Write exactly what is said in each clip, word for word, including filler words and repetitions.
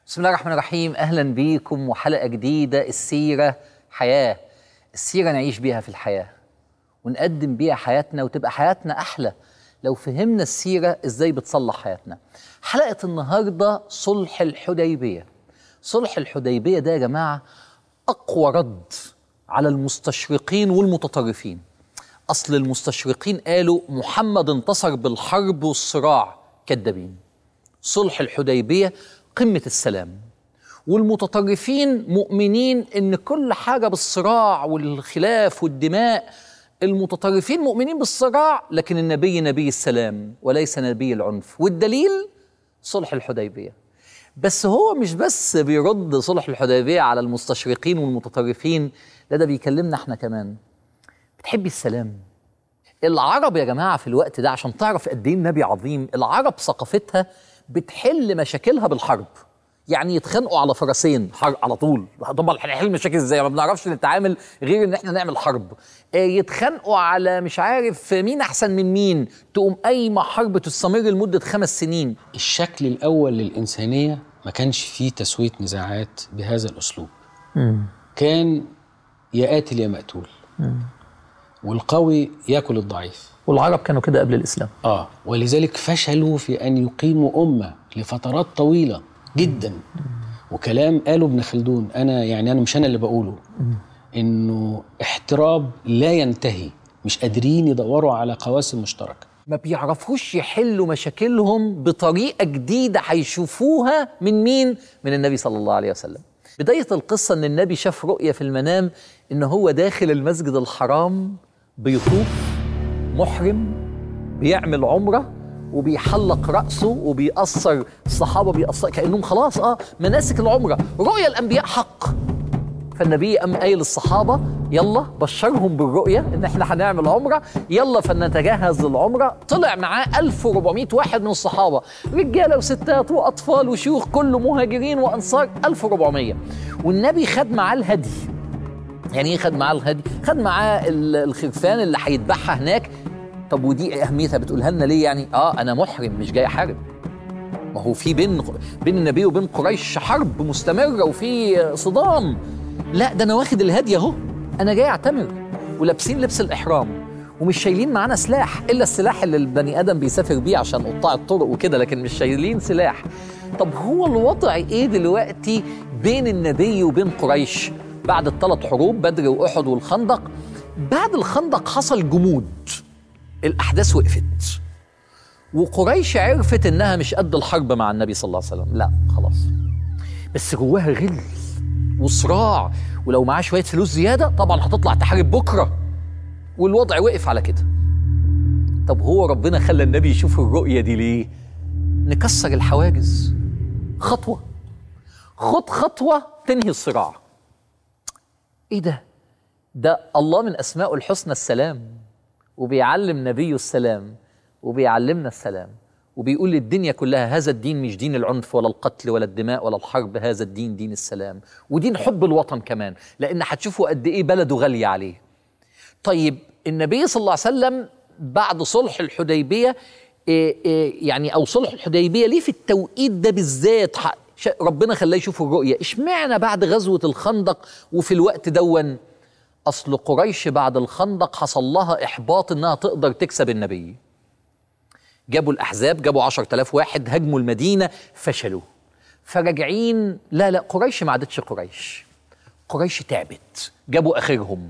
بسم الله الرحمن الرحيم. أهلا بيكم وحلقة جديدة. السيرة حياة، السيرة نعيش بيها في الحياة ونقدم بيها حياتنا وتبقى حياتنا أحلى لو فهمنا السيرة إزاي بتصلح حياتنا. حلقة النهاردة صلح الحديبية. صلح الحديبية ده يا جماعة أقوى رد على المستشرقين والمتطرفين. أصل المستشرقين قالوا محمد انتصر بالحرب والصراع، كذابين. صلح الحديبية قمة السلام، والمتطرفين مؤمنين إن كل حاجة بالصراع والخلاف والدماء. المتطرفين مؤمنين بالصراع، لكن النبي نبي السلام وليس نبي العنف، والدليل صلح الحديبية. بس هو مش بس بيرد صلح الحديبية على المستشرقين والمتطرفين، لا ده بيكلمنا احنا كمان. بتحبي السلام؟ العرب يا جماعة في الوقت ده، عشان تعرف قد ايه النبي عظيم، العرب ثقافتها بتحل مشاكلها بالحرب. يعني يتخانقوا على فرسين حرب على طول. طبعا هنحل مشاكل ازاي؟ ما بنعرفش نتعامل غير ان احنا نعمل حرب. يتخانقوا على مش عارف مين احسن من مين، تقوم قايمه حرب تستمر لمده خمس سنين. الشكل الاول للانسانيه ما كانش فيه تسويه نزاعات بهذا الاسلوب. مم. كان يا قاتل يا مقتول. مم. والقوي ياكل الضعيف. والعرب كانوا كده قبل الاسلام. اه ولذلك فشلوا في ان يقيموا امه لفترات طويله جدا. مم. وكلام قاله ابن خلدون، انا يعني انا مش انا اللي بقوله، مم. انه احتراب لا ينتهي، مش قادرين يدوروا على قواسم مشتركه، ما بيعرفوش يحلوا مشاكلهم بطريقه جديده هيشوفوها من مين؟ من النبي صلى الله عليه وسلم. بدايه القصه ان النبي شاف رؤيه في المنام ان هو داخل المسجد الحرام بيطوف محرم، بيعمل عمره وبيحلق رأسه وبيقصر. الصحابة بيقصر كأنهم خلاص اه مناسك العمرة. رؤيا الأنبياء حق. فالنبي قام قايل للصحابة يلا بشرهم بالرؤيا إن احنا هنعمل عمرة، يلا فلنتجهز للعمرة. طلع معاه ألف وأربعمائة واحد من الصحابة، رجالة وستات وأطفال وشيوخ، كله مهاجرين وأنصار، ألف وأربعمائة. والنبي خد معاه الهدي. يعني ايه خد معاه الهدي؟ خد معاه الخرفان اللي هيذبحها هناك. طب ودي اهميتها بتقولها لنا ليه؟ يعني اه انا محرم مش جاي احارب. ما هو في بين بين النبي وبين قريش حرب مستمره وفي صدام. لا ده انا واخد الهدي اهو، انا جاي اعتمر. ولابسين لبس الاحرام ومش شايلين معانا سلاح الا السلاح اللي البني ادم بيسافر بيه عشان قطاع الطرق وكده، لكن مش شايلين سلاح. طب هو الوضع ايه دلوقتي بين النبي وبين قريش بعد الثلاث حروب بدر واحد والخندق؟ بعد الخندق حصل جمود، الأحداث وقفت، وقريش عرفت إنها مش قد الحرب مع النبي صلى الله عليه وسلم. لا خلاص، بس جواها غل وصراع، ولو معاه شوية فلوس زيادة طبعا هتطلع تحارب بكرة، والوضع وقف على كده. طب هو ربنا خلى النبي يشوف الرؤية دي ليه؟ نكسر الحواجز خطوة، خد خطوة تنهي الصراع. إيه ده؟ ده الله من أسمائه الحسنى السلام، وبيعلم نبيه السلام وبيعلمنا السلام، وبيقول للدنيا كلها هذا الدين مش دين العنف ولا القتل ولا الدماء ولا الحرب، هذا الدين دين السلام، ودين حب الوطن كمان، لأن هتشوفوا قد إيه بلده غالية عليه. طيب النبي صلى الله عليه وسلم بعد صلح الحديبية إيه إيه يعني أو صلح الحديبية ليه في التوقيت ده بالذات ربنا خلاه يشوف الرؤية؟ اشمعنى بعد غزوة الخندق وفي الوقت دون؟ أصل قريش بعد الخندق حصل لها إحباط إنها تقدر تكسب النبي. جابوا الأحزاب، جابوا عشرة آلاف واحد، هجموا المدينة، فشلوا. فراجعين، لا لا قريش ما عادتش قريش، قريش تعبت، جابوا آخرهم.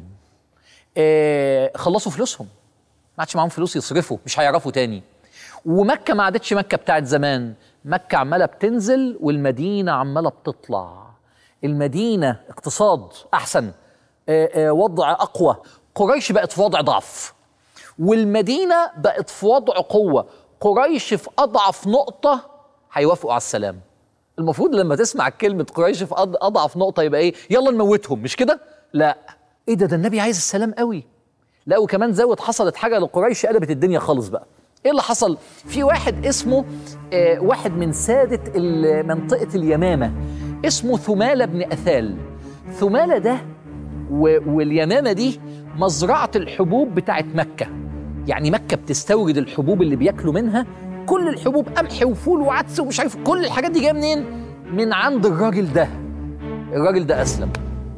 آه خلصوا فلوسهم، ما عادش معاهم فلوس يصرفوا، مش هيعرفوا تاني. ومكة ما عادتش مكة بتاعت زمان، مكة عمالة بتنزل والمدينة عمالة بتطلع. المدينة اقتصاد أحسن، وضع أقوى، قريش بقت في وضع ضعف، والمدينة بقت في وضع قوة. قريش في أضعف نقطة هيوافقوا على السلام. المفروض لما تسمع كلمة قريش في أضعف نقطة يبقى إيه؟ يلا نموتهم، مش كده؟ لا، إيه ده؟ ده النبي عايز السلام قوي. لا وكمان زود، حصلت حاجة لقريش قلبت الدنيا خالص بقى. إيه اللي حصل؟ في واحد اسمه آه واحد من سادة منطقة اليمامة اسمه ثمالة بن أثال. ثمالة ده واليمامة دي مزرعة الحبوب بتاعت مكة. يعني مكة بتستورد الحبوب اللي بياكلوا منها، كل الحبوب، قمح وفول وعدس ومش عارف كل الحاجات دي جايه منين؟ من عند الراجل ده. الراجل ده أسلم.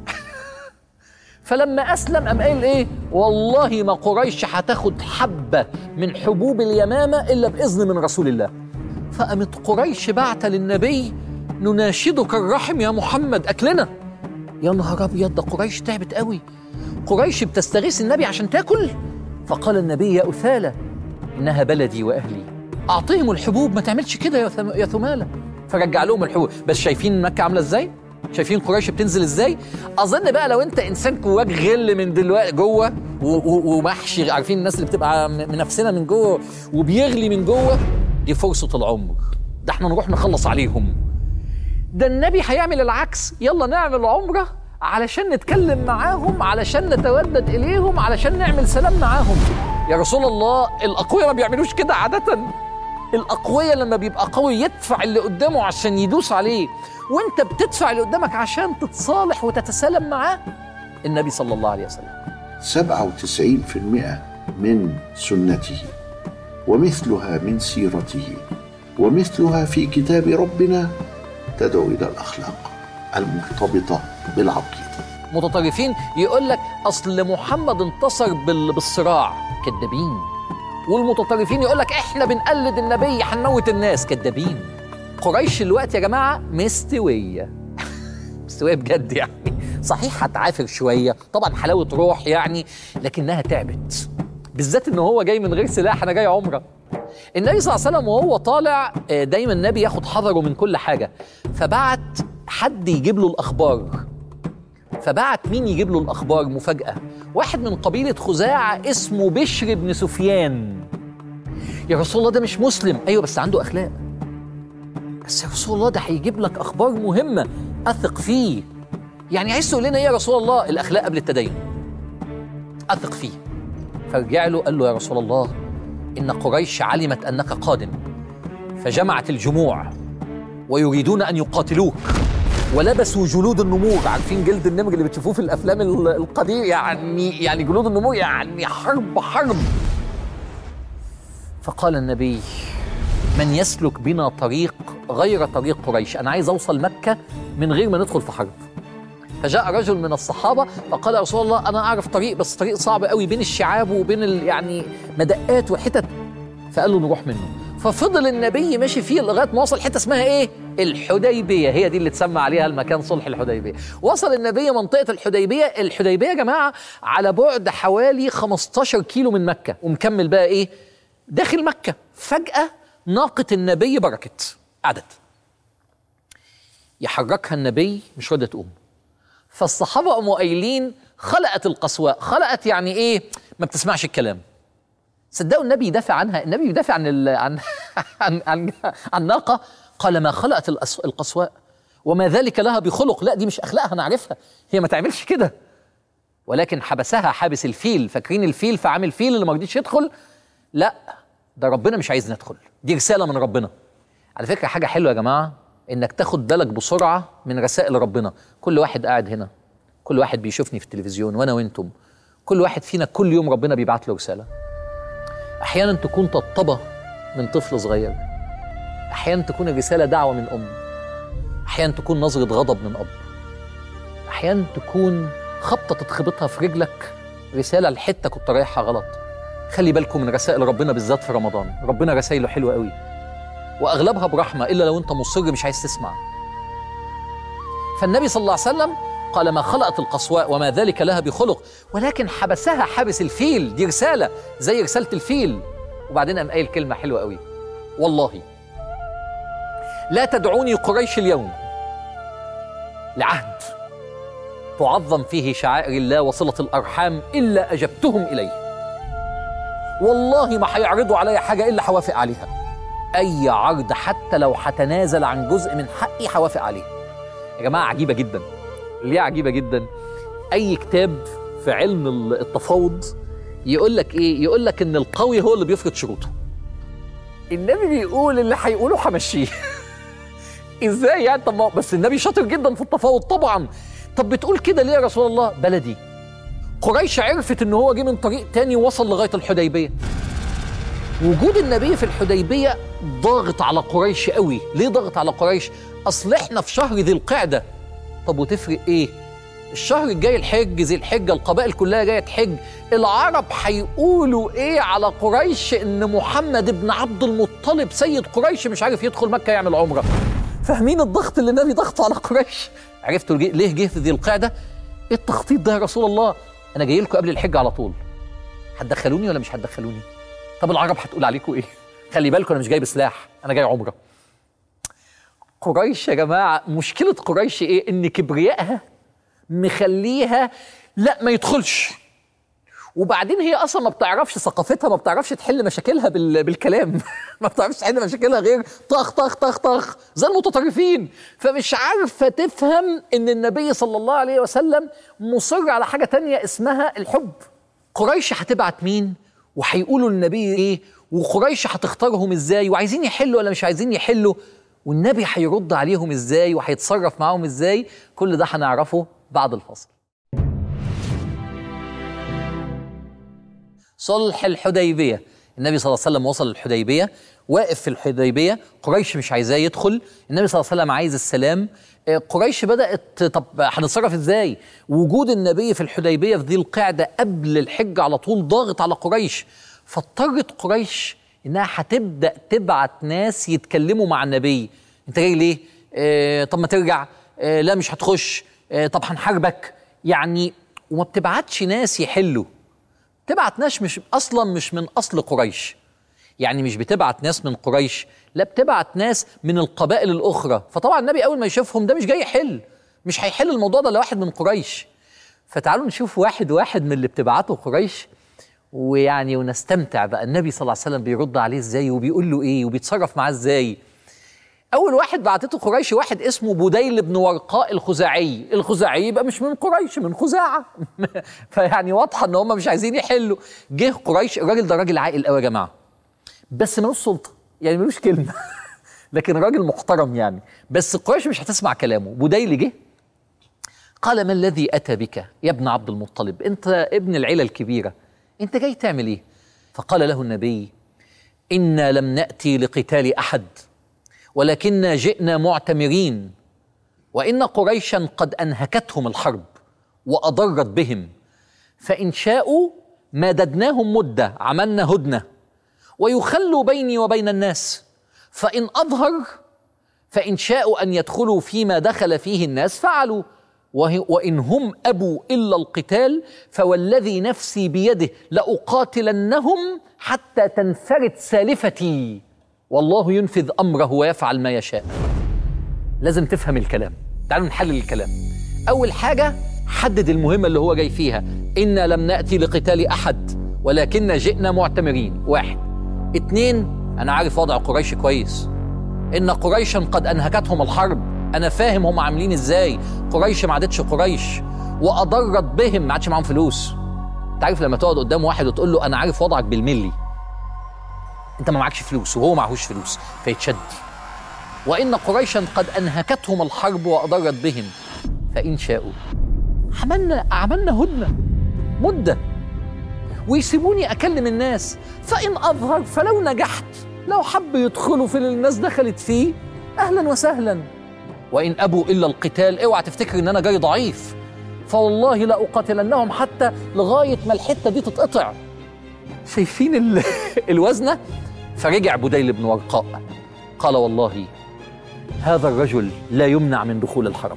فلما أسلم قام قايل إيه؟ والله ما قريش هتاخد حبة من حبوب اليمامة إلا بإذن من رسول الله. فقامت قريش بعت للنبي: نناشدك الرحم يا محمد، أكلنا. يا نهار أبيض، ده قريش تعبت قوي. قريش بتستغيث النبي عشان تاكل. فقال النبي: يا أثالة إنها بلدي وأهلي، أعطيهم الحبوب، ما تعملش كده يا ثم... يا ثمالة. فرجع لهم الحبوب. بس شايفين مكة عاملة إزاي؟ شايفين قريش بتنزل إزاي؟ أظن بقى لو أنت إنسان جواك غل من دلوقتي جوه و... و... ومحشي، عارفين الناس اللي بتبقى منافسنا من جوه وبيغلي من جوه، دي فرصة العمر، ده احنا نروح نخلص عليهم. ده النبي هيعمل العكس: يلا نعمل عمرة علشان نتكلم معاهم، علشان نتودد إليهم، علشان نعمل سلام معاهم. يا رسول الله، الأقوياء ما بيعملوش كده عادة. الأقوياء لما بيبقى قوي يدفع اللي قدامه عشان يدوس عليه، وانت بتدفع اللي قدامك عشان تتصالح وتتسالم معاه. النبي صلى الله عليه وسلم سبعة وتسعين بالمئة من سنته ومثلها من سيرته ومثلها في كتاب ربنا تدعو إلى الأخلاق المرتبطة بالعقيدة. متطرفين يقول لك أصل محمد انتصر بالصراع، كذابين. والمتطرفين يقول لك إحنا بنقلد النبي هنموت الناس، كذابين. قريش الوقت يا جماعة مستوية مستوية بجد يعني. صحيح هتعافر شوية طبعا، حلاوة روح يعني، لكنها تعبت، بالذات إن هو جاي من غير سلاح. أنا جاي عمرة. النبي صلى الله عليه وسلم وهو طالع دايما النبي ياخد حذره من كل حاجة، فبعت حد يجيب له الأخبار. فبعت مين يجيب له الأخبار؟ مفاجأة، واحد من قبيلة خزاعة اسمه بشر بن سفيان. يا رسول الله ده مش مسلم. أيوة بس عنده أخلاق. بس يا رسول الله ده هيجيب لك أخبار مهمة، أثق فيه. يعني عايز تقول لنا إيه يا رسول الله؟ الأخلاق قبل التدين، أثق فيه. فرجع له قال له: يا رسول الله، إن قريش علمت أنك قادم، فجمعت الجموع ويريدون أن يقاتلوك، ولبسوا جلود النمور. عارفين جلد النمر اللي بتشوفوه في الأفلام القديمة؟ يعني يعني جلود النمور، يعني حرب حرب. فقال النبي: من يسلك بنا طريق غير طريق قريش، أنا عايز أوصل مكة من غير ما ندخل في حرب. فجاء رجل من الصحابة فقال: يا رسول الله، أنا أعرف طريق، بس طريق صعب قوي بين الشعاب وبين يعني مدقات وحتت. فقال له: نروح منه. ففضل النبي ماشي فيه لغاية ما وصل حتة اسمها إيه؟ الحديبية. هي دي اللي تسمى عليها المكان صلح الحديبية. وصل النبي منطقة الحديبية. الحديبية يا جماعة على بعد حوالي خمستاشر كيلو من مكة، ومكمل بقى إيه؟ داخل مكة. فجأة ناقة النبي بركت، قعدت يحركها النبي مش راضية تقوم. فالصحابة قاموا قايلين: خلقت القصواء. خلقت يعني ايه؟ ما بتسمعش الكلام. صدقوا النبي يدافع عنها، النبي يدافع عن ال... عن عن عن, عن الناقة. قال: ما خلقت القصواء وما ذلك لها بخلق. لا دي مش اخلاقها، انا عارفها، هي ما تعملش كده، ولكن حبسها حابس الفيل. فاكرين الفيل في عام الفيل اللي ما رضيش يدخل؟ لا، ده ربنا مش عايز ندخل، دي رسالة من ربنا. على فكرة حاجة حلوة يا جماعة انك تاخد بالك بسرعة من رسائل ربنا. كل واحد قاعد هنا، كل واحد بيشوفني في التلفزيون، وانا وانتم، كل واحد فينا كل يوم ربنا بيبعت له رسالة. احيانا تكون طبطبة من طفل صغير، احيانا تكون الرسالة دعوة من ام، احيانا تكون نظرة غضب من اب، احيانا تكون خبطة تتخبطها في رجلك رسالة لحتة كنت رايحها غلط. خلي بالكم من رسائل ربنا بالذات في رمضان، ربنا رسائله حلوة قوي واغلبها برحمة، الا لو انت مصر مش عايز تسمع. فالنبي صلى الله عليه وسلم قال: ما خلقت القصواء وما ذلك لها بخلق، ولكن حبسها حابس الفيل. دي رسالة زي رسالة الفيل. وبعدين قام قايل كلمة حلوة قوي: والله لا تدعوني قريش اليوم لعهد تعظم فيه شعائر الله وصلة الأرحام إلا أجبتهم إليه. والله ما هيعرضوا عليا حاجة إلا هوافق عليها. أي عرض حتى لو هتنازل عن جزء من حقي هوافق عليه. يا جماعة عجيبة جدا. ليه عجيبة جدا؟ أي كتاب في علم التفاوض يقول لك إيه؟ يقول لك إن القوي هو اللي بيفرض شروطه. النبي بيقول اللي هيقوله همشيه. إزاي يعني؟ طب بس النبي شاطر جدا في التفاوض طبعا. طب بتقول كده ليه يا رسول الله؟ بلدي قريش عرفت إن هو جه من طريق تاني ووصل لغاية الحديبية. وجود النبي في الحديبية ضاغط على قريش قوي. ليه ضاغط على قريش؟ أصل إحنا في شهر ذي القعدة. طب وتفرق إيه؟ الشهر الجاي الحج، ذي الحجة، القبائل كلها جاية تحج. العرب هيقولوا إيه على قريش؟ إن محمد بن عبد المطلب سيد قريش مش عارف يدخل مكة يعمل عمرة. فاهمين الضغط اللي النبي ضغطه على قريش؟ عرفتوا ليه جه في ذي القعدة؟ إيه التخطيط ده يا رسول الله؟ أنا جاي لكم قبل الحج على طول. هتدخلوني ولا مش هتدخلوني؟ طب العرب هتقول عليكم ايه؟ خلي بالكم انا مش جاي بسلاح، انا جاي عمره. قريش يا جماعه، مشكله قريش ايه؟ ان كبريائها مخليها لا ما يدخلش. وبعدين هي اصلا ما بتعرفش، ثقافتها ما بتعرفش تحل مشاكلها بال... بالكلام. ما بتعرفش تحل مشاكلها غير طخ طخ طخ طخ زي المتطرفين. فمش عارفه تفهم ان النبي صلى الله عليه وسلم مصر على حاجه تانية اسمها الحب. قريش هتبعت مين؟ وهيقولوا للنبي ايه؟ وقريش هتختارهم ازاي؟ وعايزين يحلوا ولا مش عايزين يحلوا؟ والنبي هيرد عليهم ازاي؟ وهيتصرف معاهم ازاي؟ كل ده هنعرفه بعد الفاصل. صلح الحديبية. النبي صلى الله عليه وسلم وصل الحديبية، واقف في الحديبية، قريش مش عايزاه يدخل، النبي صلى الله عليه وسلم عايز السلام. قريش بدأت طب هنتصرف ازاي؟ وجود النبي في الحديبية في ذي القعدة قبل الحج على طول ضاغط على قريش. فاضطرت قريش انها هتبدأ تبعت ناس يتكلموا مع النبي. انت جاي ليه؟ اه طب ما ترجع. اه لا مش هتخش. اه طب هنحاربك يعني. وما بتبعتش ناس يحلوا، تبعت ناس مش اصلا مش من اصل قريش. يعني مش بتبعت ناس من قريش، لا بتبعت ناس من القبائل الاخرى. فطبعا النبي اول ما يشوفهم ده مش جاي يحل، مش هيحل الموضوع ده لواحد من قريش. فتعالوا نشوف واحد واحد من اللي بتبعته قريش، ويعني ونستمتع بقى النبي صلى الله عليه وسلم بيرد عليه ازاي وبيقول له ايه وبيتصرف معاه ازاي. اول واحد بعتته قريش واحد اسمه بديل بن ورقاء الخزاعي. الخزاعي يبقى مش من قريش، من خزاعه. فيعني واضحه ان هم مش عايزين يحلوا. جه قريش، الراجل ده راجل عاقل قوي يا جماعه، بس ملوش سلطه، يعني ملوش كلمه. لكن راجل محترم يعني. بس قريش مش هتسمع كلامه. بديل جه قال: ما الذي اتى بك يا ابن عبد المطلب؟ انت ابن العيله الكبيره، انت جاي تعمل ايه؟ فقال له النبي: انا لم ناتي لقتال احد، ولكننا جئنا معتمرين، وإن قريشا قد أنهكتهم الحرب وأضرت بهم، فإن شاءوا ماددناهم مدة، عملنا هدنة، ويخلوا بيني وبين الناس، فإن أظهر فإن شاءوا أن يدخلوا فيما دخل فيه الناس فعلوا، وإن هم أبوا إلا القتال فوالذي نفسي بيده لأقاتلنهم حتى تنفرد سالفتي، والله ينفذ أمره ويفعل ما يشاء. لازم تفهم الكلام. تعالوا نحلل الكلام. أول حاجة حدد المهمة اللي هو جاي فيها. إنا لم نأتي لقتال أحد ولكن جئنا معتمرين. واحد. اتنين، أنا عارف وضع قريش كويس، إن قريشا قد أنهكتهم الحرب، أنا فاهم هم عاملين إزاي. قريش ما عادتش قريش وأضرت بهم، ما عادش معاهم فلوس. تعرف لما تقعد قدام واحد وتقول له أنا عارف وضعك بالملي، انت ما معكش فلوس وهو معهوش فلوس، فيتشد. وان قريشا قد انهكتهم الحرب واضرت بهم، فان شاءوا عملنا عملنا هدنه مده ويسيبوني اكلم الناس، فان اظهر فلو نجحت، لو حب يدخلوا في اللي الناس دخلت فيه اهلا وسهلا، وان ابوا الا القتال، اوعى تفتكر ان انا جاي ضعيف، فوالله لاقاتلنهم حتى لغايه ما الحته دي تتقطع. شايفين الوزنه؟ فرجع بديل بن ورقاء قال: والله هذا الرجل لا يمنع من دخول الحرم.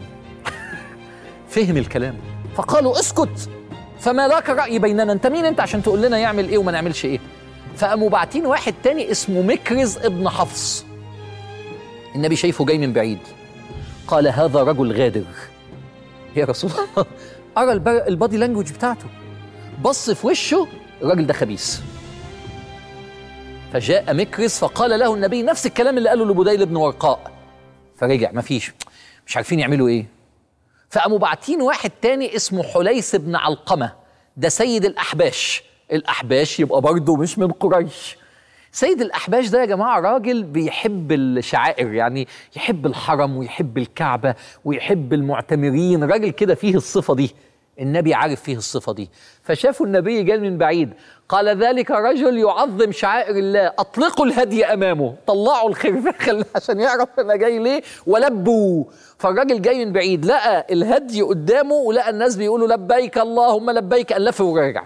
فهم الكلام. فقالوا: اسكت، فما لك رأي بيننا، انت مين انت عشان تقول لنا يعمل ايه وما نعملش ايه؟ فقاموا باعتين واحد تاني اسمه مكرز ابن حفص. النبي شايفه جاي من بعيد، قال: هذا رجل غادر. يا رسول الله، ارى البادي لانجوج بتاعته، بص في وشه الراجل ده خبيث. فجاء مكرز فقال له النبي نفس الكلام اللي قاله لبديل بن ورقاء، فرجع مفيش، مش عارفين يعملوا ايه. فقاموا باعتين واحد تاني اسمه حليس بن علقمة، ده سيد الأحباش. الأحباش يبقى برضه مش من قريش. سيد الأحباش ده يا جماعة راجل بيحب الشعائر، يعني يحب الحرم ويحب الكعبة ويحب المعتمرين، راجل كده فيه الصفة دي. النبي عارف فيه الصفة دي، فشافوا النبي جاي من بعيد، قال ذلك رجل يعظم شعائر الله، أطلقوا الهدي أمامه، طلعوا الخرفان عشان يعرف أنا جاي ليه، ولبوا. فالراجل جاي من بعيد لقى الهدي قدامه ولقى الناس بيقولوا لبيك اللهم لبيك، ألف ورجع.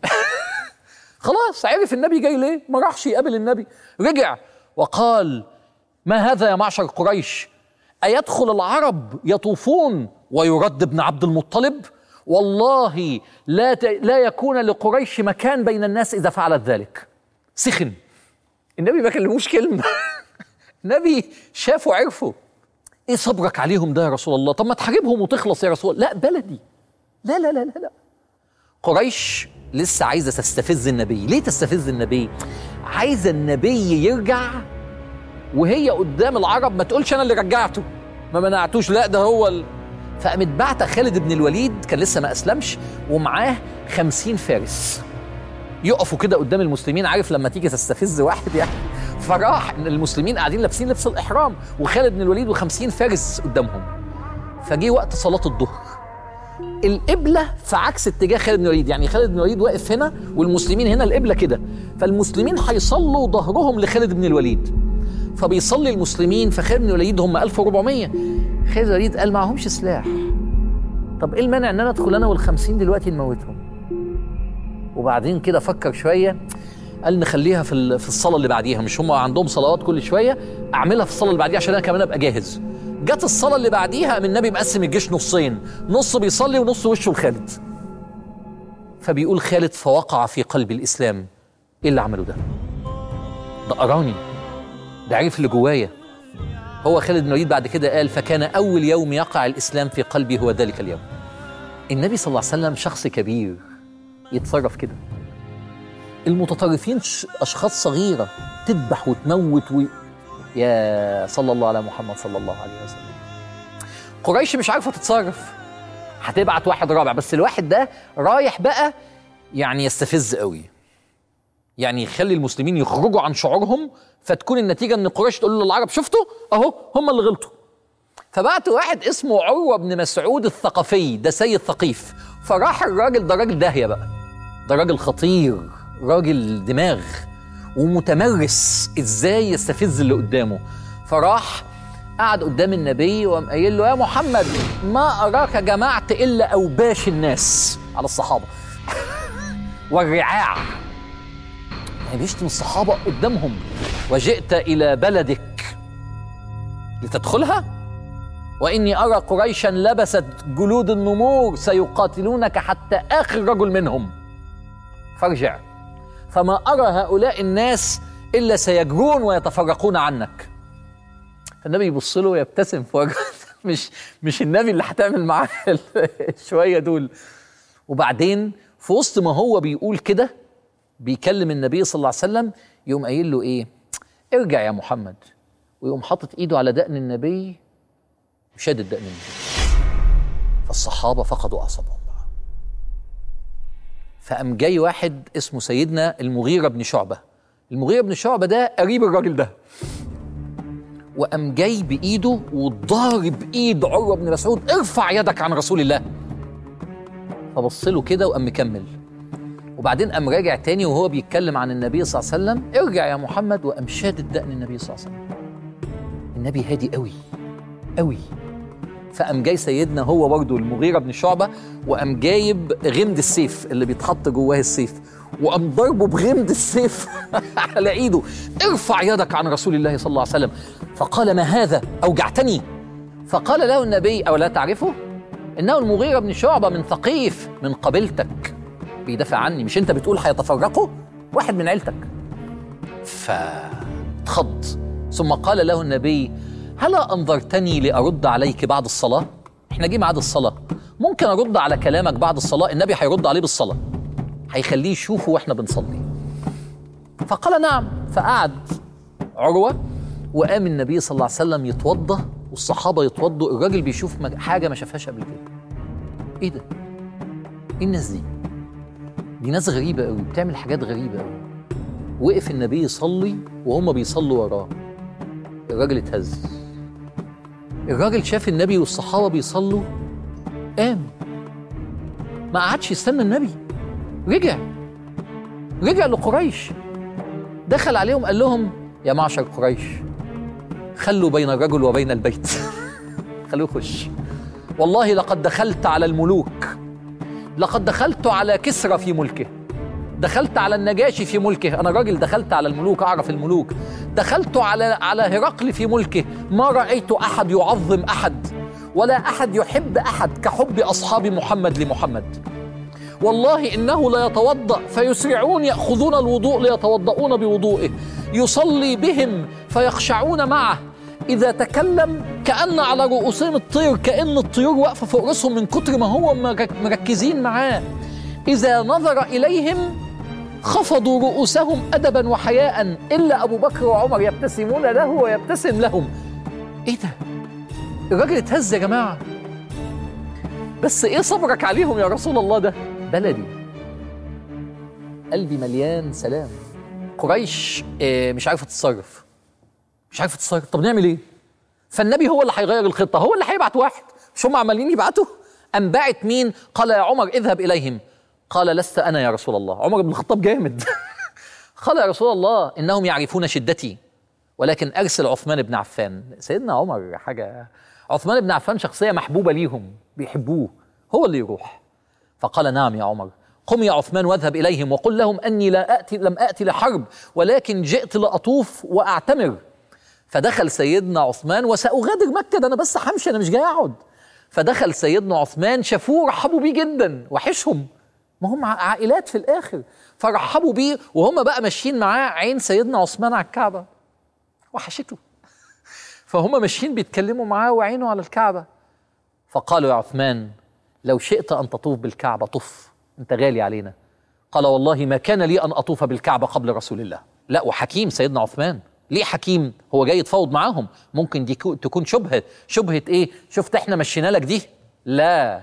خلاص عرف النبي جاي ليه، ما راحش يقابل النبي، رجع وقال ما هذا يا معشر قريش، أيدخل العرب يطوفون ويرد ابن عبد المطلب؟ والله لا ت... لا يكون لقريش مكان بين الناس إذا فعلت ذلك. سخن النبي، ما كلموش كلمة. النبي شافوا عرفوا. إيه صبرك عليهم ده يا رسول الله؟ طب ما تحاربهم وتخلص يا رسول الله. لا بلدي، لا لا لا لا لا. قريش لسه عايزة تستفز النبي. ليه تستفز النبي؟ عايزة النبي يرجع وهي قدام العرب ما تقولش أنا اللي رجعته ما منعتوش، لا ده هو ال... فقامت بعت خالد بن الوليد، كان لسه ما أسلمش، ومعاه خمسين فارس يقفوا كده قدام المسلمين، عارف لما تيجي تستفز واحد يعني. فراح المسلمين قاعدين لابسين لبس الإحرام وخالد بن الوليد وخمسين فارس قدامهم. فجي وقت صلاة الظهر، القبلة في عكس اتجاه خالد بن الوليد، يعني خالد بن الوليد واقف هنا والمسلمين هنا، القبلة كده، فالمسلمين هيصلوا ظهرهم لخالد بن الوليد، فبيصلي المسلمين، فخالد بن الوليد هم ألف وأربعمية، خالد بن الوليد قال معهمش سلاح، طب ايه المانع ان انا ادخل انا والخمسين دلوقتي نموتهم؟ وبعدين كده فكر شويه، قال نخليها في في الصلاه اللي بعديها، مش هم عندهم صلوات كل شويه، اعملها في الصلاه اللي بعديها عشان انا كمان ابقى جاهز. جت الصلاه اللي بعديها، من النبي مقسم الجيش نصين، نص بيصلي ونص وشه لخالد. فبيقول خالد فوقع في قلب الاسلام. ايه اللي عمله ده؟ ده اراني، ده عرف اللي جوايا. هو خالد بن الوليد بعد كده قال فكان أول يوم يقع الإسلام في قلبي هو ذلك اليوم. النبي صلى الله عليه وسلم شخص كبير يتصرف كده. المتطرفين أشخاص صغيرة تذبح وتموت و... يا صلى الله على محمد صلى الله عليه وسلم. قريش مش عارفة تتصرف، هتبعت واحد رابع، بس الواحد ده رايح بقى يعني يستفز قوي، يعني يخلي المسلمين يخرجوا عن شعورهم، فتكون النتيجة ان قريش تقول للعرب شفتوا اهو هم اللي غلطوا. فبعت واحد اسمه عروة بن مسعود الثقفي، ده سيد ثقيف. فراح الراجل ده، راجل داهية بقى، ده راجل خطير، راجل دماغ ومتمرس ازاي يستفز اللي قدامه. فراح قعد قدام النبي وقام قايل له يا محمد ما اراك جمعت الا اوباش الناس على الصحابة والرعاع، يعني بيشتم الصحابة قدامهم، وجئت إلى بلدك لتدخلها وإني أرى قريشا لبست جلود النمور سيقاتلونك حتى آخر رجل منهم، فارجع فما أرى هؤلاء الناس إلا سيجرون ويتفرقون عنك. فالنبي يبص له ويبتسم في وجهه. مش مش النبي اللي هتعمل معاه شوية دول. وبعدين في وسط ما هو بيقول كده بيكلم النبي صلى الله عليه وسلم، يقوم قايل له ايه؟ ارجع يا محمد، ويقوم حاطط ايده على دقن النبي وشادد دقن النبي. فالصحابه فقدوا اعصابهم بقى. فقام جاي واحد اسمه سيدنا المغيرة بن شعبة. المغيرة بن شعبة ده قريب الراجل ده، وقام جاي بايده وضارب ايد عروة بن مسعود، ارفع يدك عن رسول الله. فبص له كده وقام مكمل، وبعدين قام راجع تاني وهو بيتكلم عن النبي صلى الله عليه وسلم، ارجع يا محمد، وقام شادد دقن النبي صلى الله عليه وسلم. النبي هادي قوي قوي. فقام جاي سيدنا هو برضه المغيرة بن شعبة، وقام جايب غمد السيف اللي بيتحط جواه السيف، وقام ضربه بغمد السيف على ايده، ارفع يدك عن رسول الله صلى الله عليه وسلم. فقال ما هذا؟ اوجعتني. فقال له النبي او لا تعرفه؟ انه المغيرة بن شعبة من ثقيف من قبيلتك، بيدافع عني، مش انت بتقول هيتفرقوا؟ واحد من عيلتك. فاتخض. ثم قال له النبي هلا انظرتني لارد عليك بعد الصلاه؟ احنا جه ميعاد الصلاه، ممكن ارد على كلامك بعد الصلاه؟ النبي هيرد عليه بالصلاه، هيخليه يشوفه واحنا بنصلي. فقال نعم. فقعد عروه، وقام النبي صلى الله عليه وسلم يتوضا والصحابه يتوضوا، الراجل بيشوف حاجه ما شافهاش قبل كده. ايه ده؟ ايه الناس دي؟ دي ناس غريبه قوي، بتعمل حاجات غريبه قوي. وقف النبي يصلي وهم بيصلوا وراه، الراجل اتهز. الراجل شاف النبي والصحابه بيصلوا، قام ما قعدش يستنى النبي، رجع رجع لقريش، دخل عليهم قال لهم يا معشر قريش خلوا بين الرجل وبين البيت خلوه يخش. والله لقد دخلت على الملوك، لقد دخلت على كسرى في ملكه، دخلت على النجاشي في ملكه، أنا راجل دخلت على الملوك أعرف الملوك، دخلت على على هرقل في ملكه، ما رأيت أحد يعظم أحد ولا أحد يحب أحد كحب أصحاب محمد لمحمد. والله إنه لا يتوضأ فيسرعون يأخذون الوضوء ليتوضؤون بوضوئه، يصلي بهم فيخشعون معه، إذا تكلم كأن على رؤوسهم الطير، كأن الطيور واقفة فوق رأسهم من كتر ما هو مركزين معاه، إذا نظر إليهم خفضوا رؤوسهم أدبا وحياء، إلا أبو بكر وعمر يبتسمون له ويبتسم لهم. إيه ده؟ الراجل اتهز يا جماعة. بس إيه صبرك عليهم يا رسول الله؟ ده بلدي، قلبي مليان سلام. قريش إيه مش عارفة تتصرف، مش عارفة تتصرف، طب نعمل إيه؟ فالنبي هو اللي هيغير الخطة، هو اللي هيبعت واحد، مش هم عمالين يبعتوا؟ أم باعت مين؟ قال يا عمر اذهب إليهم. قال لست أنا يا رسول الله. عمر بن الخطاب جامد قال يا رسول الله إنهم يعرفون شدتي ولكن أرسل عثمان بن عفان. سيدنا عمر حاجة، عثمان بن عفان شخصية محبوبة ليهم، بيحبوه، هو اللي يروح. فقال نعم يا عمر، قم يا عثمان واذهب إليهم وقل لهم أني لا أتي لم أتي لحرب ولكن جئت لأطوف وأعتمر. فدخل سيدنا عثمان وسأغادر مكة، ده أنا بس همشي، أنا مش جاي أقعد. فدخل سيدنا عثمان، شافوه رحبوا بيه جدا، وحشهم، ما هم عائلات في الآخر، فرحبوا بيه وهم بقى ماشيين معاه، عين سيدنا عثمان على الكعبة وحشته، فهم ماشيين بيتكلموا معاه وعينه على الكعبة. فقالوا يا عثمان لو شئت أن تطوف بالكعبة طف، أنت غالي علينا. قال والله ما كان لي أن أطوف بالكعبة قبل رسول الله. لا، وحكيم سيدنا عثمان، ليه حكيم؟ هو جاي يتفاوض معاهم، ممكن دي تكون شبهة. شبهة إيه؟ شفت إحنا مشينا لك دي؟ لا.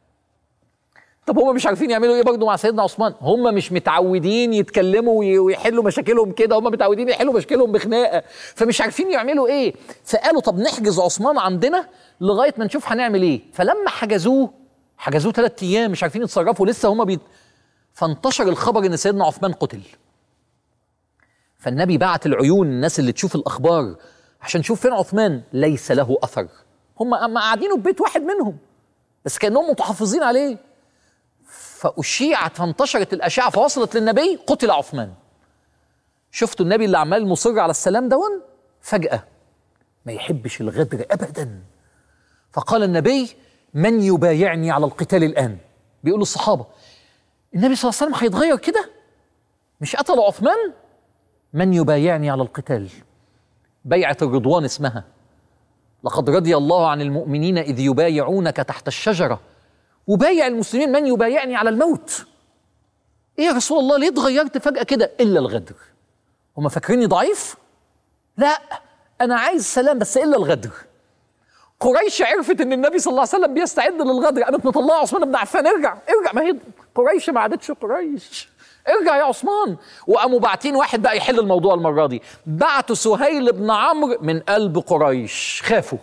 طب هم مش عارفين يعملوا إيه برضه مع سيدنا عثمان؟ هم مش متعودين يتكلموا ويحلوا مشاكلهم كده، هم متعودين يحلوا مشاكلهم بخناقة، فمش عارفين يعملوا إيه. فقالوا طب نحجز عثمان عندنا لغاية ما نشوف هنعمل إيه. فلما حجزوه حجزوه ثلاث أيام، مش عارفين يتصرفوا لسه هم بيت... فانتشر الخبر إن سيدنا عثمان قتل. فالنبي بعت العيون، الناس اللي تشوف الأخبار عشان نشوف فين عثمان، ليس له أثر. هم أما قاعدينه في بيت واحد منهم بس كأنهم متحفظين عليه. فأشيعت فانتشرت الأشعة فوصلت للنبي، قتل عثمان. شفتوا النبي اللي عمال مصر على السلام دون، فجأة ما يحبش الغدر أبدا. فقال النبي من يبايعني على القتال الآن؟ بيقول الصحابة النبي صلى الله عليه وسلم هيتغير كده؟ مش قتل عثمان؟ من يبايعني على القتال؟ بيعة الرضوان اسمها، لقد رضي الله عن المؤمنين إذ يبايعونك تحت الشجرة. وبايع المسلمين من يبايعني على الموت. ايه يا رسول الله ليه اتغيرت فجأة كده؟ إلا الغدر. هم فاكريني ضعيف؟ لا، أنا عايز سلام بس إلا الغدر. قريش عرفت إن النبي صلى الله عليه وسلم بيستعد للغدر، قامت مطلعة عثمان بن عفان، ارجع ارجع، ما هي قريش ما عادتش قريش، ارجع يا عثمان. وقاموا باعتين واحد بقى يحل الموضوع المرة دي، بعتوا سهيل بن عمرو من قلب قريش، خافوا.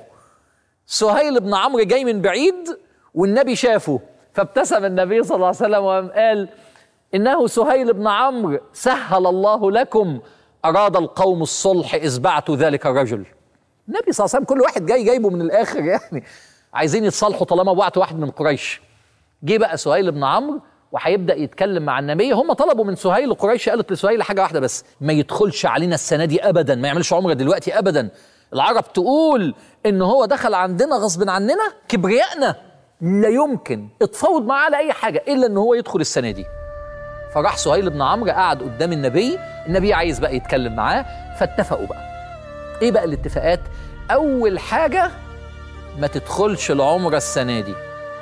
سهيل بن عمرو جاي من بعيد والنبي شافه، فابتسم النبي صلى الله عليه وسلم وقال إنه سهيل بن عمرو سهل الله لكم، أراد القوم الصلح إذ بعتوا ذلك الرجل. النبي صلى الله عليه وسلم كل واحد جاي جايبه من الآخر، يعني عايزين يتصالحوا طالما بعتوا واحد من قريش. جه بقى سهيل بن عمرو وهيبدأ يتكلم مع النبي. هم طلبوا من سهيل، قريش قالت لسهيل حاجة واحدة بس، ما يدخلش علينا السنة دي أبدا، ما يعملش عمرة دلوقتي أبدا. العرب تقول إن هو دخل عندنا غصب عننا، كبريائنا لا يمكن اتفاوض معاه على أي حاجة إلا إن هو يدخل السنة دي. فراح سهيل بن عمرو قعد قدام النبي، النبي عايز بقى يتكلم معاه، فاتفقوا بقى. إيه بقى الاتفاقات؟ أول حاجة ما تدخلش العمرة السنة دي.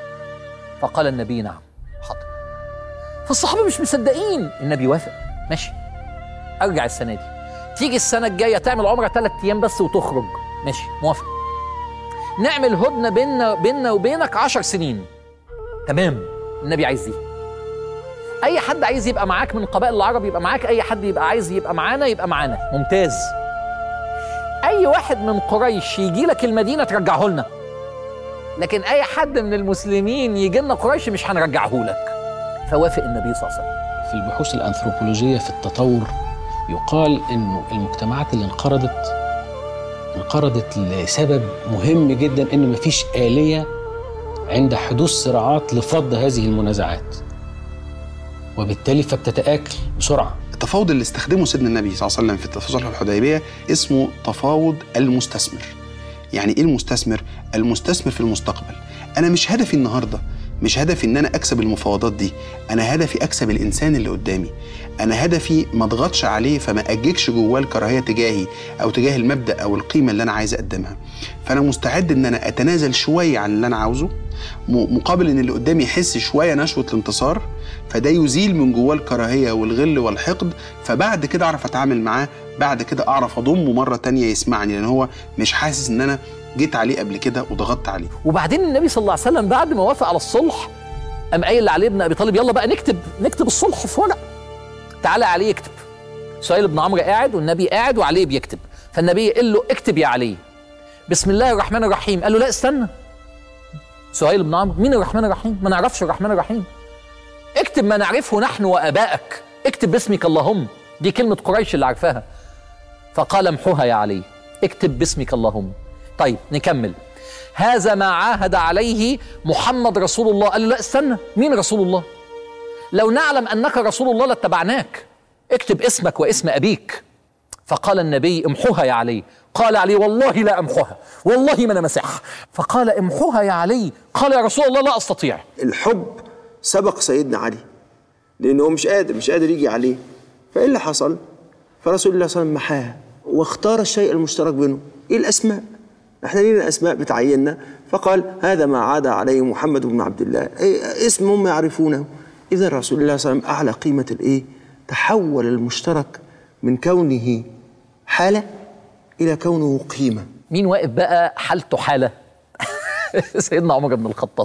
فقال النبي نعم حاضر. فالصحابة مش مصدقين. النبي وافق، ماشي أرجع السنة دي، تيجي السنة الجاية تعمل عمرة ثلاث أيام بس وتخرج، ماشي موافق. نعمل هدنة بيننا بيننا وبينك عشر سنين، تمام. النبي عايز دي. أي حد عايز يبقى معاك من قبائل العرب يبقى معاك، أي حد يبقى عايز يبقى معانا يبقى معانا، ممتاز. أي واحد من قريش يجي لك المدينة ترجعه لنا، لكن أي حد من المسلمين يجي لنا قريش مش هنرجعه لك. فوافق النبي صلى الله عليه وسلم. في البحوث الأنثروبولوجية في التطور يقال إنه المجتمعات اللي انقرضت انقرضت لسبب مهم جدا، إن مفيش آلية عند حدوث صراعات لفض هذه المنازعات، وبالتالي فبتتآكل بسرعة. التفاوض اللي استخدمه سيدنا النبي صلى الله عليه وسلم في التصالح الحديبية اسمه تفاوض المستثمر. يعني إيه المستثمر؟ المستثمر في المستقبل. أنا مش هدفي النهاردة، مش هدفي إن أنا أكسب المفاوضات دي، أنا هدفي أكسب الإنسان اللي قدامي. أنا هدفي ما أضغطش عليه فما أجيكش جواه الكراهية تجاهي أو تجاه المبدأ أو القيمة اللي أنا عايز أقدمها. فأنا مستعد إن أنا أتنازل شوية عن اللي أنا عاوزه مقابل إن اللي قدامي يحس شوية نشوة الانتصار، فده يزيل من جواه الكراهية والغل والحقد، فبعد كده أعرف أتعامل معاه، بعد كده أعرف أضمه مرة تانية يسمعني، لأن هو مش حاسس إن أنا جيت عليه قبل كده وضغطت عليه. وبعدين النبي صلى الله عليه وسلم بعد ما وافق على الصلح قام قايل لعلي بن ابي طالب يلا بقى نكتب نكتب الصلح في ورق. تعالى يا علي اكتب. سهيل بن عمرو قاعد والنبي قاعد وعلي بيكتب، فالنبي قال له اكتب يا علي بسم الله الرحمن الرحيم. قال له لا استنى سهيل بن عمرو، مين الرحمن الرحيم؟ ما نعرفش الرحمن الرحيم. اكتب ما نعرفه نحن وابائك، اكتب باسمك اللهم، دي كلمة قريش اللي عارفاها. فقال امحوها يا علي، اكتب باسمك اللهم. طيب نكمل. هذا ما عاهد عليه محمد رسول الله. قال له لا استنى، مين رسول الله؟ لو نعلم أنك رسول الله لاتبعناك، اكتب اسمك واسم أبيك. فقال النبي امحوها يا علي. قال علي والله لا امحوها، والله ما انا مسحها. فقال امحوها يا علي. قال يا رسول الله لا استطيع. الحب سبق سيدنا علي لأنه مش قادر مش قادر يجي عليه، فإيه اللي حصل؟ فرسول الله صلى الله عليه وسلم محاها واختار الشيء المشترك بينهم. إيه الأسماء؟ احنا لينا أسماء بتعيننا، فقال هذا ما عاد عليه محمد بن عبد الله، إيه اسم هم يعرفونه. إذا رسول الله صلى الله عليه وسلم أعلى قيمة الإيه؟ تحول المشترك من كونه حالة إلى كونه قيمة. مين واقف بقى حالته حالة؟ سيدنا عمر بن الخطاب.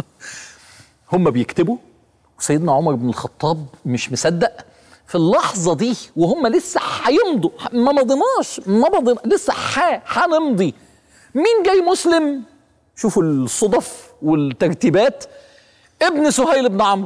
هم بيكتبوا وسيدنا عمر بن الخطاب مش مصدق. في اللحظة دي وهم لسه هيمضوا، ما مضيناش ما مضينا لسه هنمضي، مين جاي مسلم؟ شوفوا الصدف والترتيبات. ابن سهيل بن عمرو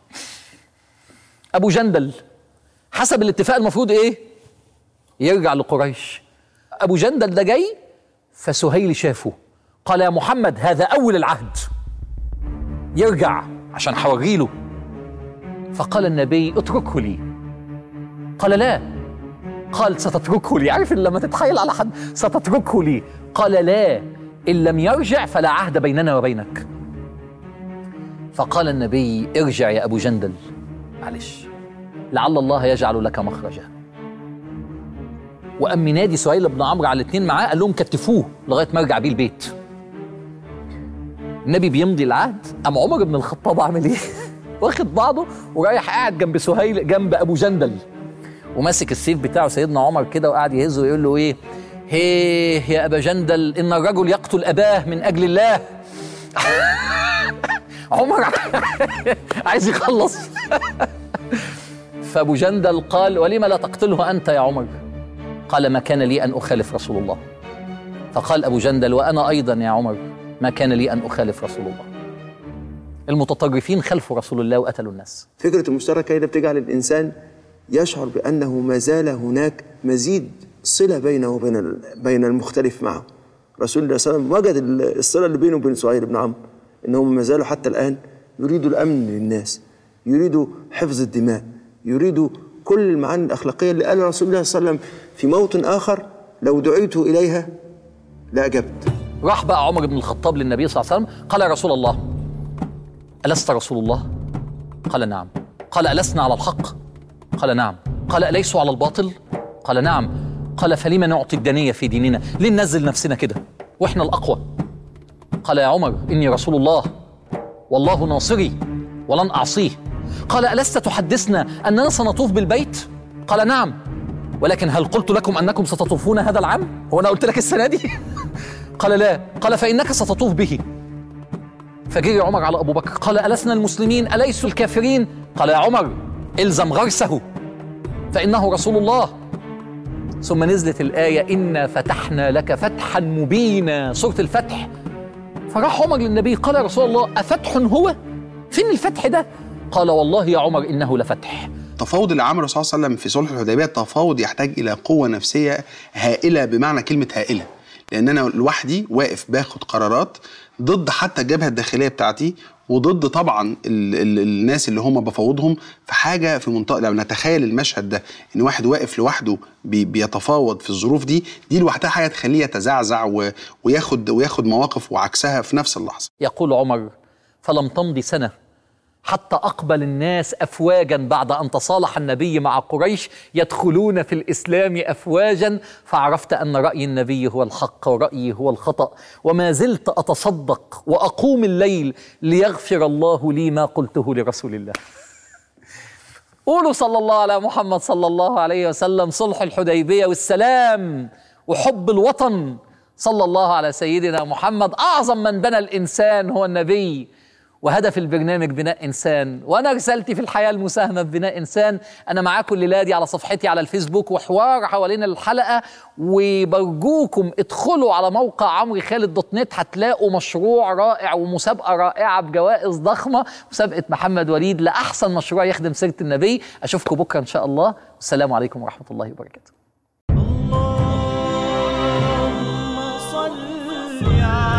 أبو جندل، حسب الاتفاق المفروض إيه؟ يرجع لقريش. أبو جندل ده جاي، فسهيل شافه قال يا محمد هذا أول العهد، يرجع عشان حوريله. فقال النبي اتركه لي. قال لا. قال ستتركه لي. عارف لما تتخيل على حد ستتركه لي. قال لا، إن لم يرجع فلا عهد بيننا وبينك. فقال النبي ارجع يا أبو جندل، معلش لعل الله يجعل لك مخرجا. وقام منادي سهيل بن عمرو على الاثنين معاه، قال لهم كتفوه لغايه ما ارجع بيه البيت. النبي بيمضي العهد، قام عمر بن الخطاب عامل ايه؟ واخد بعضه ورايح قاعد جنب سهيل جنب ابو جندل، وماسك السيف بتاعه سيدنا عمر كده وقاعد يهزه ويقول له ايه؟ هيه يا ابا جندل ان الرجل يقتل اباه من اجل الله. عمر عايز يخلص. فابو جندل قال ولم لا تقتله انت يا عمر؟ قال ما كان لي ان اخالف رسول الله. فقال ابو جندل وانا ايضا يا عمر ما كان لي ان اخالف رسول الله. المتطرفين خلفوا رسول الله وقتلوا الناس. فكرة المشتركة هنا بتجعل الإنسان يشعر بأنه ما زال هناك مزيد صلة بينه وبين بين المختلف معه. رسول الله صلى الله عليه وسلم وجد الصلة اللي بينه وبين سهيل بن عمرو، إنهم ما زالوا حتى الآن يريدوا الأمن للناس، يريدوا حفظ الدماء، يريدوا كل المعاني الأخلاقية اللي قال رسول الله صلى الله عليه وسلم في موطن آخر لو دعيت إليها لأجبت. راح بقى عمر بن الخطاب للنبي صلى الله عليه وسلم قال يا رسول الله ألست رسول الله؟ قال نعم. قال ألسنا على الحق؟ قال نعم. قال أليسوا على الباطل؟ قال نعم. قال فلما نعطي الدنية في ديننا؟ ليه ننزل نفسنا كده وإحنا الأقوى؟ قال يا عمر إني رسول الله والله ناصري ولن أعصيه. قال ألست تحدثنا أننا سنطوف بالبيت؟ قال نعم. ولكن هل قلت لكم أنكم ستطوفون هذا العام؟ هو أنا قلت لك السنة دي؟ قال لا. قال فإنك ستطوف به. فجري عمر على أبو بكر قال ألسنا المسلمين أليسوا الكافرين؟ قال يا عمر إلزم غرسه فإنه رسول الله. ثم نزلت الآية إنا فتحنا لك فتحا مبينا، سورة الفتح. فراح عمر للنبي قال يا رسول الله أفتح هو؟ فين الفتح ده؟ قال والله يا عمر إنه لفتح. التفاوض اللي عمله صلى الله عليه وسلم في صلح الحديبية تفاوض يحتاج إلى قوة نفسية هائلة، بمعنى كلمة هائلة، لأن أنا لوحدي واقف باخد قرارات ضد حتى الجبهة الداخلية بتاعتي، وضد طبعا ال ال الناس اللي هم بفاوضهم في حاجة في منطقة. لو نتخيل المشهد ده، إن واحد واقف لوحده بي بيتفاوض في الظروف دي، دي لوحدها حاجة تخليه يتزعزع وياخد وياخد مواقف وعكسها في نفس اللحظة. يقول عمر: فلم تمضي سنة حتى أقبل الناس أفواجا بعد أن تصالح النبي مع قريش يدخلون في الإسلام أفواجا، فعرفت أن رأي النبي هو الحق ورأيي هو الخطأ، وما زلت أتصدق وأقوم الليل ليغفر الله لي ما قلته لرسول الله. قولوا صلى الله على محمد صلى الله عليه وسلم. صلح الحديبية والسلام وحب الوطن. صلى الله على سيدنا محمد. أعظم من بنى الإنسان هو النبي، وهدف البرنامج بناء إنسان، وأنا رسالتي في الحياة المساهمة ببناء إنسان. أنا معاكم الليلة دي على صفحتي على الفيسبوك وحوار حوالين الحلقة، وبرجوكم ادخلوا على موقع عمرو خالد دوت نت، هتلاقوا مشروع رائع ومسابقة رائعة بجوائز ضخمة، مسابقة محمد وليد لأحسن مشروع يخدم سيرة النبي. أشوفكم بكرة إن شاء الله، والسلام عليكم ورحمة الله وبركاته. اللهم صل على